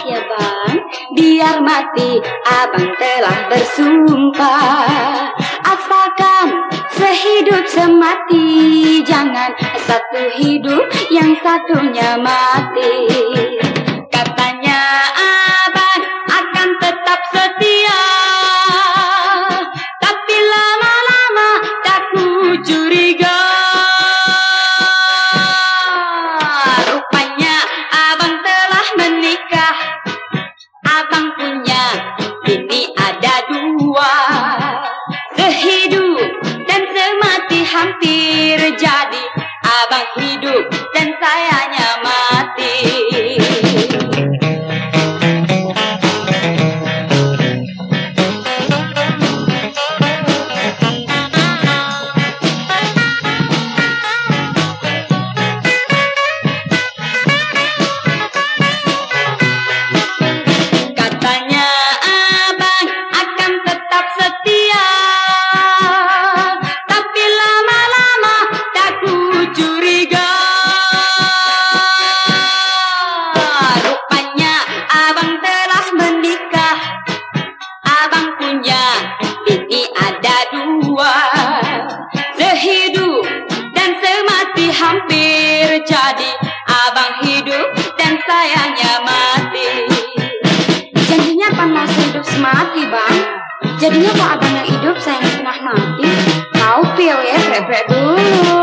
ya bang, biar mati abang telah bersumpah. Asalkan sehidup semati, jangan satu hidup yang satunya mati. Katanya abang akan tetap setia, tapi lama-lama aku curiga. Rupanya abang telah menikah, abang punya bini ada dua. Sehidup dan semati hampir jadi, abang hidup dan sayanya mati. Katanya abang akan tetap setia, tapi lama-lama aku curiga. Rupanya abang telah menikah, abang punya bini ada dua. Sehidup dan semati hampir jadi, abang hidup dan sayanya mati. Janjinya pan mau sehidup semati bang, jadinya kok abang yang hidup saya yang setengah mati. Kau pil ya, prek dulu.